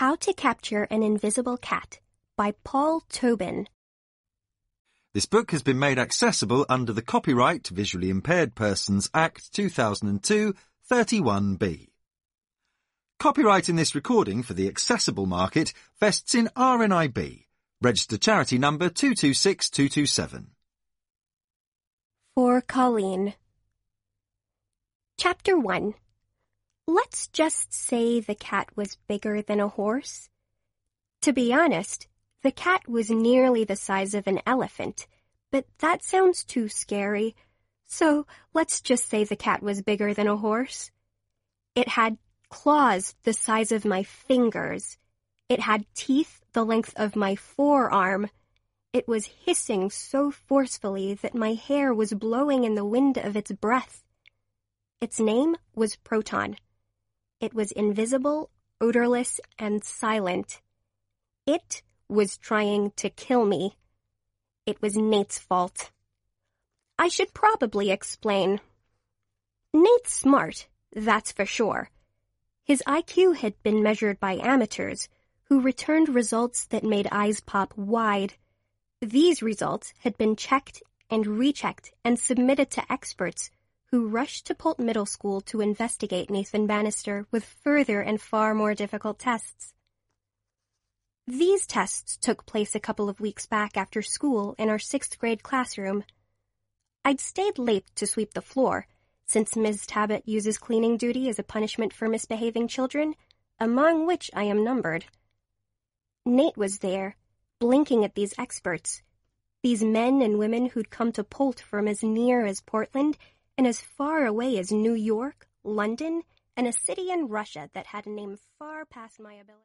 How to Capture an Invisible Cat by Paul Tobin. This book has been made accessible under the Copyright Visually Impaired Persons Act 2002, 31B. Copyright in this recording for the accessible market vests in RNIB, registered charity number 226227. For Colleen. Chapter 1. Let's just say the cat was bigger than a horse. To be honest, the cat was nearly the size of an elephant, but that sounds too scary, so let's just say the cat was bigger than a horse. It had claws the size of my fingers. It had teeth the length of my forearm. It was hissing so forcefully that my hair was blowing in the wind of its breath. Its name was Proton. It was invisible, odorless, and silent. It was trying to kill me. It was Nate's fault. I should probably explain. Nate's smart, that's for sure. His IQ had been measured by amateurs, who returned results that made eyes pop wide. These results had been checked and rechecked and submitted to experts who rushed to Polk Middle School to investigate Nathan Bannister with further and far more difficult tests. These tests took place a couple of weeks back after school in our 6th grade classroom. I'd stayed late to sweep the floor, since Ms. Tabbitt uses cleaning duty as a punishment for misbehaving children, among which I am numbered. Nate was there, blinking at these experts, these men and women who'd come to Polt from as near as Portland and as far away as New York, London, and a city in Russia that had a name far past my ability.